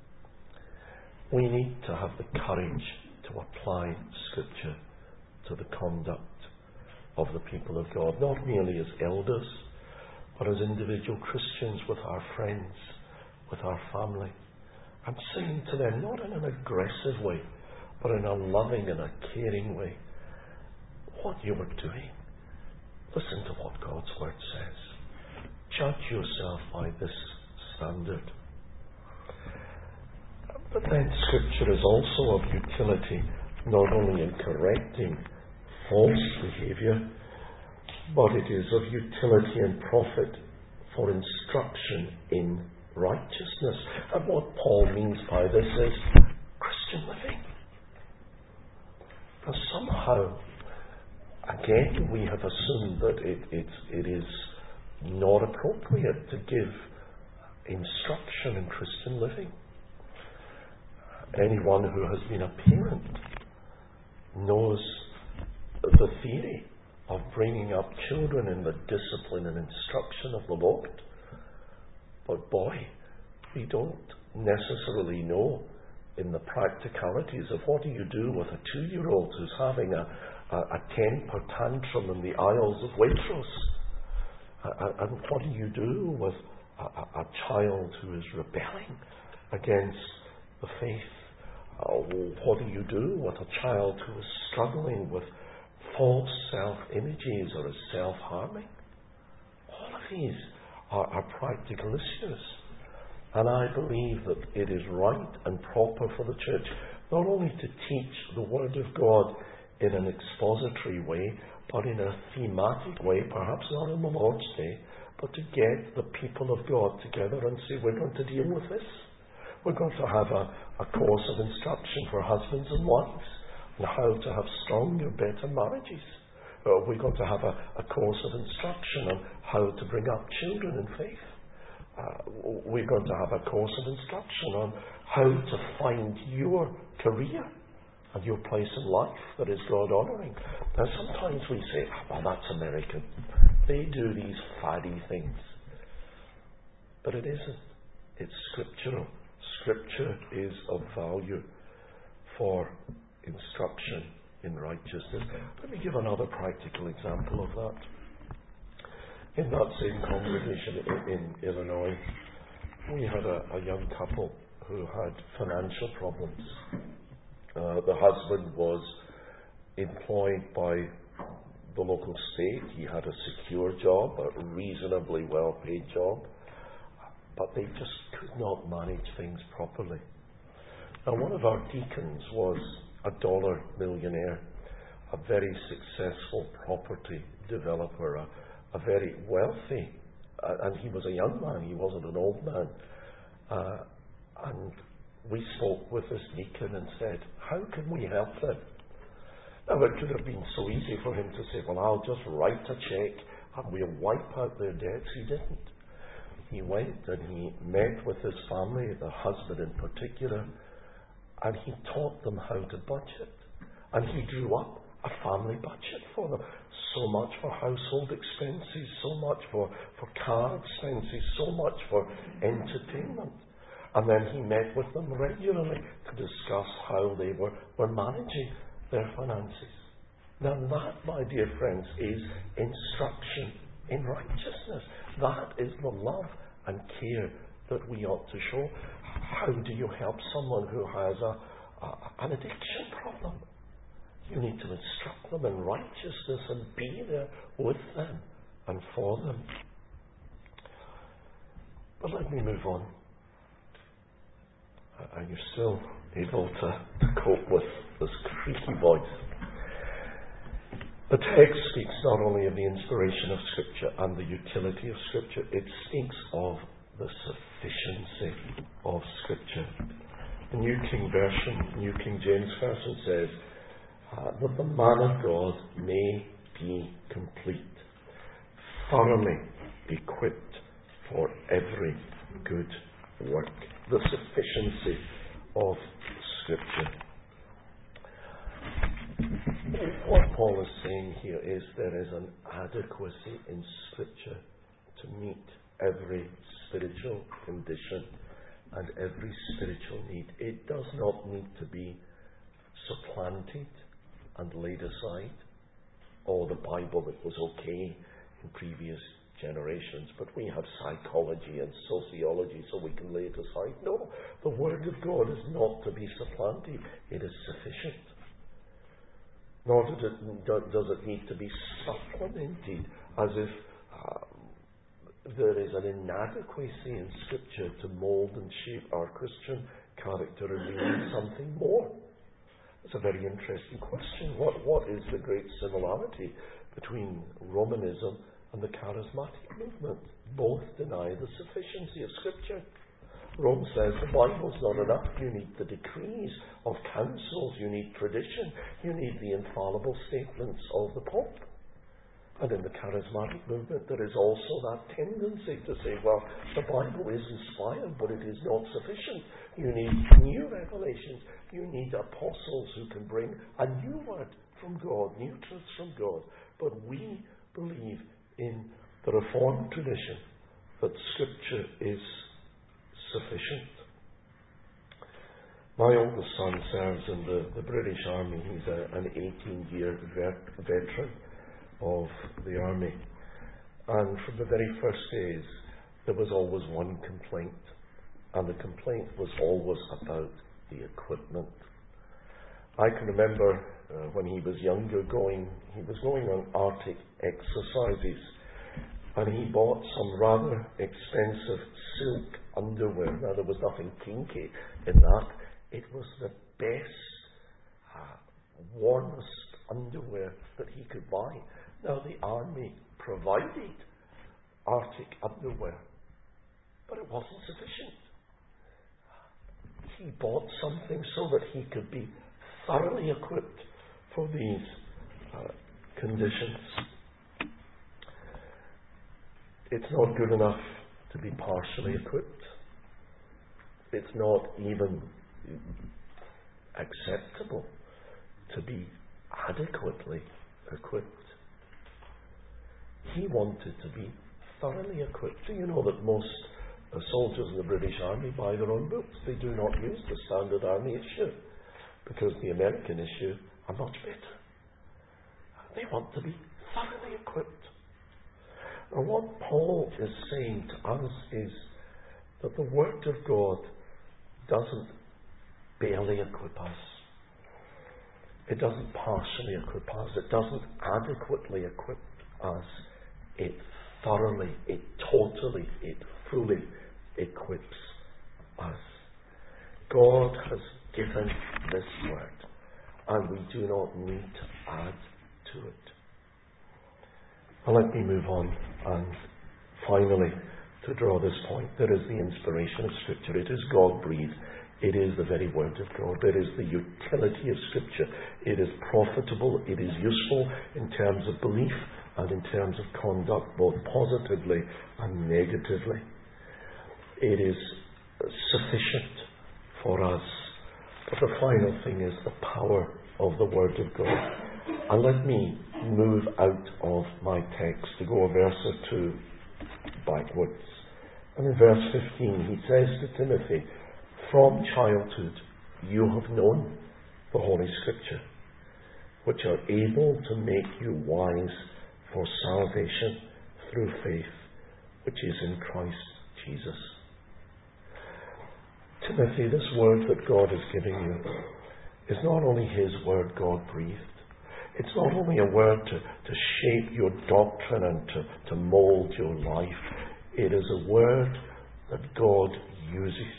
We need to have the courage to apply Scripture to the conduct of the people of God, not merely as elders, but as individual Christians with our friends, with our family. I'm saying to them, not in an aggressive way, but in a loving and a caring way, what you are doing. Listen to what God's Word says. Judge yourself by this standard. But then Scripture is also of utility, not only in correcting false behaviour, but it is of utility and profit for instruction in righteousness. And what Paul means by this is Christian living. Now somehow, again, we have assumed that it, it, it is not appropriate to give instruction in Christian living. Anyone who has been a parent knows the theory of bringing up children in the discipline and instruction of the Lord. But boy, we don't necessarily know in the practicalities of what do you do with a two-year-old who's having a, a, a temper tantrum in the aisles of Waitrose. Uh, and what do you do with a, a, a child who is rebelling against the faith? Uh, what do you do with a child who is struggling with false self-images or is self-harming? All of these are, are practical issues. And I believe that it is right and proper for the church not only to teach the Word of God in an expository way, but in a thematic way, perhaps not on the Lord's Day, but to get the people of God together and say, we're going to deal with this. We're going to have a, a course of instruction for husbands and wives on how to have stronger, better marriages. Uh, we're going to have a, a course of instruction on how to bring up children in faith. Uh, we're going to have a course of instruction on how to find your career and your place in life that is God-honouring. Now, sometimes we say, well, that's American. They do these faddy things. But it isn't. It's scriptural. Scripture is of value for instruction in righteousness. Let me give another practical example of that. In that same congregation in, in Illinois, we had a, a young couple who had financial problems. Uh, the husband was employed by the local state. He had a secure job, a reasonably well-paid job, but they just could not manage things properly. Now, one of our deacons was a dollar millionaire, a very successful property developer, a, a very wealthy, uh, and he was a young man, he wasn't an old man. Uh, and we spoke with this deacon and said, how can we help them? Now, it could have been so easy for him to say, well, I'll just write a check and we'll wipe out their debts. He didn't. He went and he met with his family, the husband in particular, and he taught them how to budget. And he drew up a family budget for them. So much for household expenses, so much for, for car expenses, so much for entertainment. And then he met with them regularly to discuss how they were, were managing their finances. Now that, my dear friends, is instruction in righteousness. That is the love and care that we ought to show. How do you help someone who has a, a, an addiction problem? You need to instruct them in righteousness and be there with them and for them. But let me move on. Are you still able to, to cope with this creaky voice? The text speaks not only of the inspiration of Scripture and the utility of Scripture, it speaks of the sufficiency of Scripture. The New King Version, New King James Version says uh, that the man of God may be complete, thoroughly equipped for every good work. The sufficiency of Scripture. What Paul is saying here is there is an adequacy in Scripture to meet every spiritual condition and every spiritual need. It does not need to be supplanted and laid aside. Oh, the Bible, it was okay in previous generations, but we have psychology and sociology, so we can lay it aside. No, the Word of God is not to be supplanted. It is sufficient. Nor does it, does it need to be supplemented as if uh, there is an inadequacy in Scripture to mould and shape our Christian character and we need something more. It's a very interesting question. What, what is the great similarity between Romanism and the charismatic movement? Both deny the sufficiency of Scripture. Rome says the Bible's not enough. You need the decrees of councils. You need tradition. You need the infallible statements of the Pope. And in the charismatic movement, there is also that tendency to say, well, the Bible is inspired, but it is not sufficient. You need new revelations. You need apostles who can bring a new word from God, new truths from God, But we believe in the Reformed tradition that Scripture is sufficient. My oldest son serves in the, the British Army. He's a, an eighteen-year vet, veteran of the Army. And from the very first days, there was always one complaint. And the complaint was always about the equipment. I can remember uh, when he was younger going, he was going on Arctic exercises. And he bought some rather expensive silk underwear. Now, there was nothing kinky in that. It was the best, uh, warmest underwear that he could buy. Now, the army provided Arctic underwear, but it wasn't sufficient. He bought something so that he could be thoroughly equipped for these uh, conditions. It's not good enough to be partially equipped. It's not even acceptable to be adequately equipped. He wanted to be thoroughly equipped. Do you know that most uh, soldiers in the British Army buy their own boots? They do not use the standard army issue because the American issue are much better. They want to be thoroughly equipped. And what Paul is saying to us is that the Word of God doesn't barely equip us. It doesn't partially equip us. It doesn't adequately equip us. It thoroughly, it totally, it fully equips us. God has given this Word, and we do not need to add to it. Well, let me move on, and finally, to draw this point, there is the inspiration of Scripture. It is God-breathed. It is the very Word of God. It is the utility of Scripture. It is profitable. It is useful in terms of belief and in terms of conduct, both positively and negatively. It is sufficient for us. But the final thing is the power of the Word of God. And let me move out of my text to go a verse or two backwards. And in verse fifteen, he says to Timothy, "From childhood you have known the Holy Scripture, which are able to make you wise for salvation through faith, which is in Christ Jesus." Timothy, this word that God is giving you is not only His word, God-breathed. It's not only a word to, to shape your doctrine and to, to mould your life. It is a word that God uses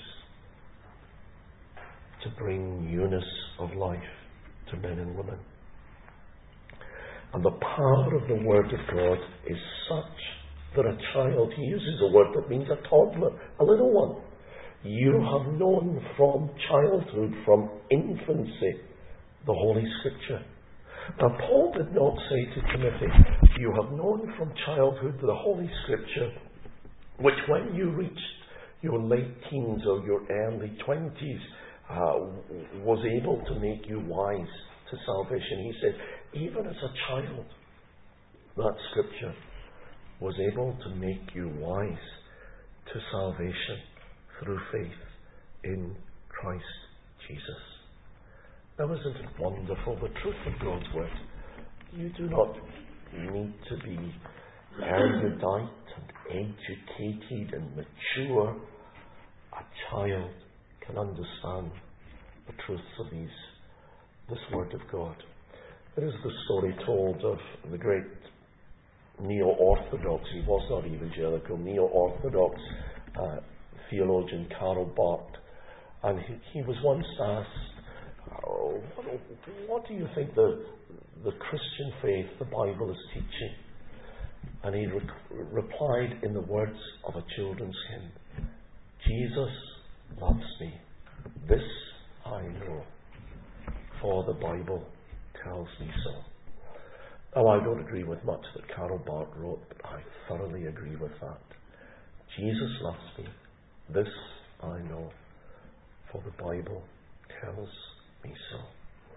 to bring newness of life to men and women. And the power of the Word of God is such that a child, he uses a word that means a toddler, a little one. You have known from childhood, from infancy, the Holy Scripture. Now, Paul did not say to Timothy, you have known from childhood the Holy Scripture, which when you reached your late teens or your early twenties, uh, was able to make you wise to salvation. He said, even as a child, that Scripture was able to make you wise to salvation through faith in Christ Jesus. Now, isn't it wonderful, the truth of God's Word? You do not need to be erudite and educated and mature. A child can understand the truths of these, this Word of God. There is the story told of the great neo-Orthodox, he was not evangelical, neo-Orthodox uh, theologian Karl Barth. And he, he was once asked, oh, what, what do you think the, the Christian faith, the Bible, is teaching? And he re- replied in the words of a children's hymn, Jesus loves me, this I know, for the Bible tells me so. Now, I don't agree with much that Karl Barth wrote, but I thoroughly agree with that. Jesus loves me, this I know, for the Bible tells me so.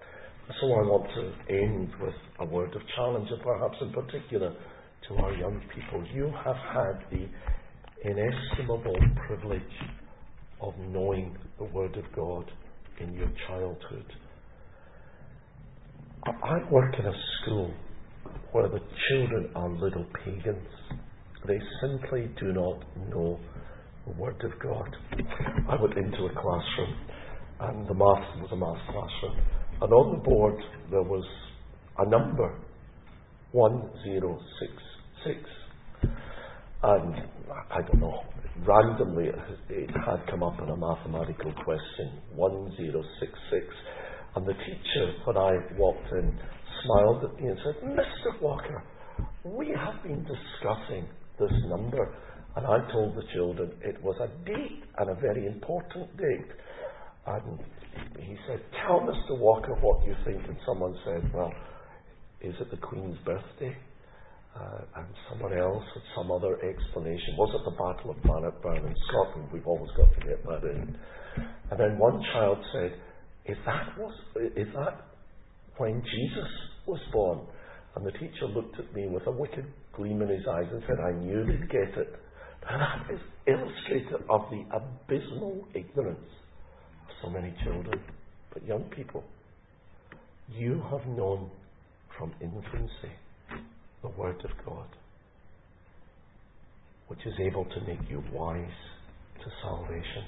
So I want to end with a word of challenge, and perhaps in particular to our young people. You have had the inestimable privilege of knowing the Word of God in your childhood. I work in a school where the children are little pagans. They simply do not know the Word of God. I went into a classroom, and the maths was a maths classroom, and on the board there was a number, one zero six six, and I don't know, randomly it, it had come up in a mathematical question, one zero six six, and the teacher, when I walked in, smiled at me and said, "Mister Walker, we have been discussing this number." And I told the children it was a date, and a very important date. And he said, "Tell Mister Walker what you think." And someone said, "Well, is it the Queen's birthday?" Uh, and someone else had some other explanation. Was it the Battle of Bannockburn in Scotland? We've always got to get that in. And then one child said, is that, was, is that when Jesus was born? And the teacher looked at me with a wicked gleam in his eyes and said, "I knew they'd get it." And that is illustrative of the abysmal ignorance of so many children. But young people, you have known from infancy the Word of God, which is able to make you wise to salvation.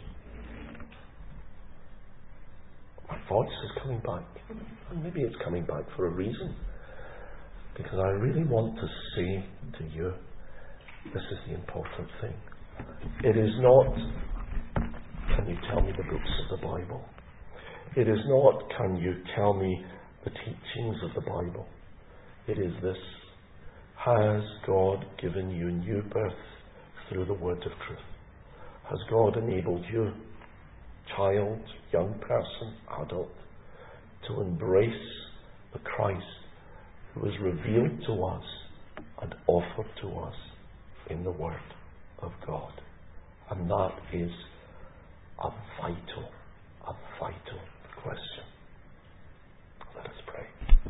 My voice is coming back, and maybe it's coming back for a reason, because I really want to say to you, this is the important thing. It is not, can you tell me the books of the Bible? It is not, can you tell me the teachings of the Bible? It is this: has God given you new birth through the word of truth? Has God enabled you, child, young person, adult, to embrace the Christ who is revealed to us and offered to us in the Word of God? And that is a vital, a vital question. Let us pray.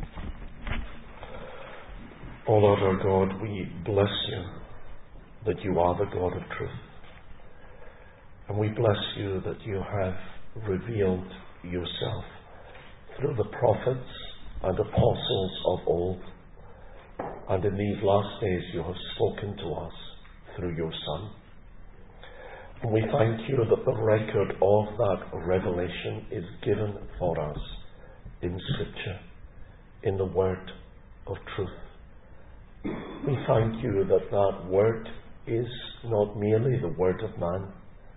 O Lord our God, we bless you that you are the God of truth. And we bless you that you have revealed yourself through the prophets and apostles of old. And in these last days you have spoken to us through your Son. And we thank you that the record of that revelation is given for us in Scripture, in the Word of truth. We thank you that that Word is not merely the Word of man,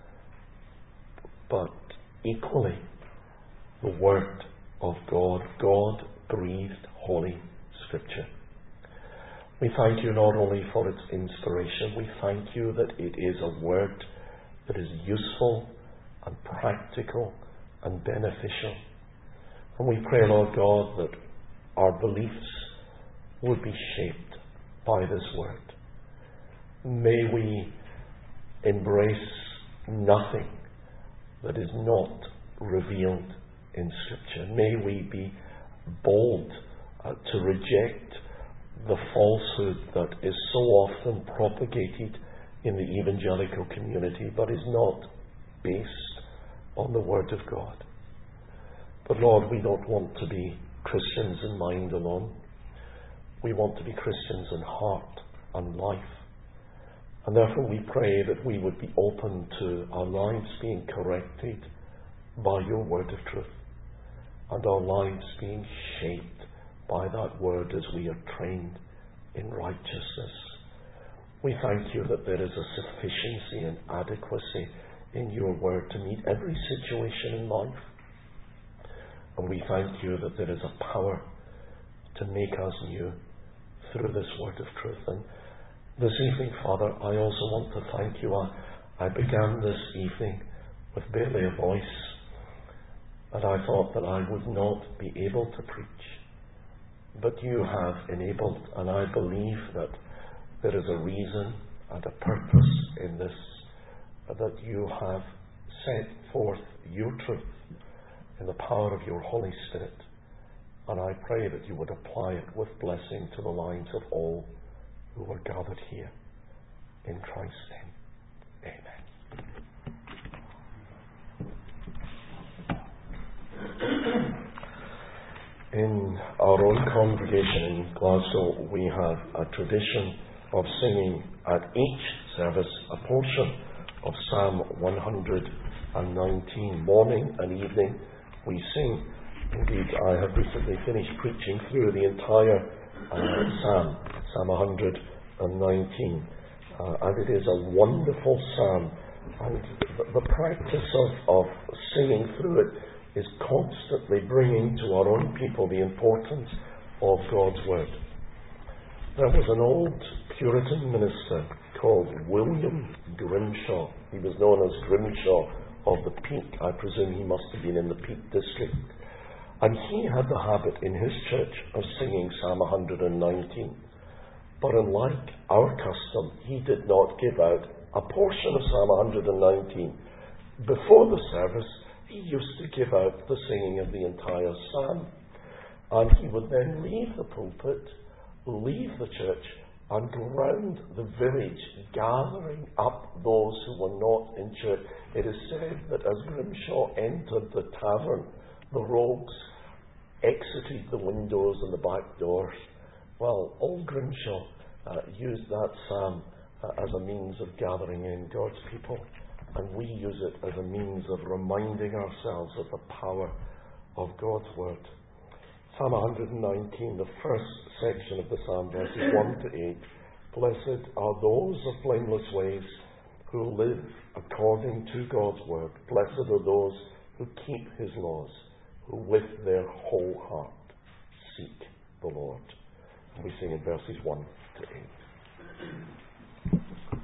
but equally the Word of God, God-breathed Holy Scripture. We thank you not only for its inspiration, we thank you that it is a Word that is useful and practical and beneficial. And we pray, Lord God, that our beliefs would be shaped by this Word. May we embrace nothing that is not revealed in Scripture. May we be bold uh, to reject the falsehood that is so often propagated in the evangelical community, but is not based on the Word of God. But Lord, we don't want to be Christians in mind alone. We want to be Christians in heart and life. And therefore we pray that we would be open to our lives being corrected by your word of truth, and our lives being shaped by that word as we are trained in righteousness. We thank you that there is a sufficiency and adequacy in your word to meet every situation in life. And we thank you that there is a power to make us new through this word of truth. And this evening, Father, I also want to thank you. I, I began this evening with barely a voice, and I thought that I would not be able to preach. But you have enabled, and I believe that there is a reason and a purpose in this, that you have set forth your truth in the power of your Holy Spirit. And I pray that you would apply it with blessing to the lives of all who are gathered here. In Christ's name, amen. In our own congregation in Glasgow, we have a tradition of singing at each service a portion of Psalm one hundred nineteen. Morning and evening we sing. Indeed, I have recently finished preaching through the entire uh, Psalm, Psalm one hundred nineteen. Uh, and it is a wonderful psalm. And the, the practice of, of singing through it is constantly bringing to our own people the importance of God's Word. There was an old Puritan minister called William Grimshaw. He was known as Grimshaw of the Peak. I presume he must have been in the Peak district. And he had the habit in his church of singing Psalm one hundred nineteen. But unlike our custom, he did not give out a portion of Psalm one hundred nineteen. Before the service, he used to give out the singing of the entire psalm. And he would then leave the pulpit, leave the church, and go round the village, gathering up those who were not in church. It is said that as Grimshaw entered the tavern, the rogues exited the windows and the back doors. Well, old Grimshaw uh, used that psalm uh, as a means of gathering in God's people, and we use it as a means of reminding ourselves of the power of God's Word. Psalm one hundred nineteen, the first section of the psalm, verses one to eight. Blessed are those of blameless ways who live according to God's Word. Blessed are those who keep His laws, who with their whole heart seek the Lord. And we sing in verses one to eight.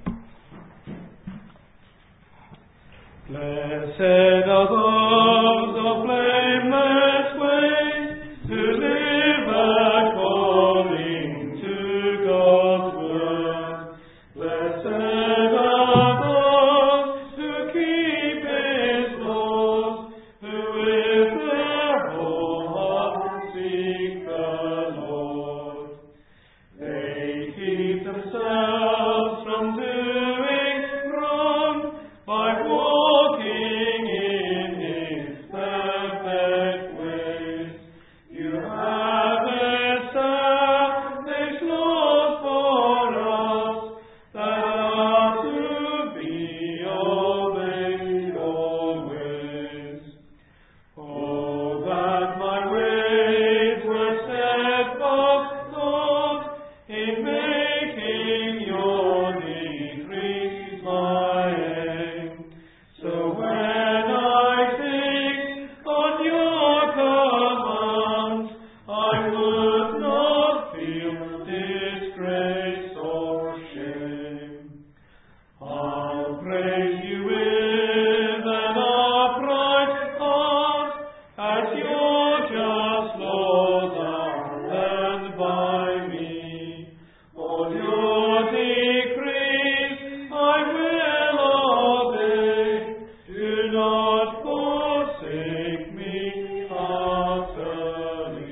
Blessed are those of blameless ways who live according to God's word. Blessed are those who keep His laws, who with their whole heart seek the Lord. They keep themselves from doing wrong by walking in His perfect ways. You have established laws for us that are to be obeyed always. Oh, that my ways were steadfast, Lord, in making your decrees my aim. So when I think on your commands, I would not feel disgrace or shame. I'll praise you with an upright heart, as your just laws are learned by me. All your decrees I will obey. Do not forsake me utterly.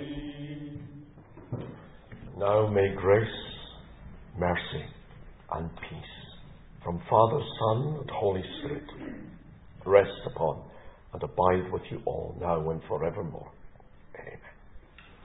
Now may grace, mercy, and peace from Father, Son, and Holy Spirit rest upon and abide with you all now and forevermore.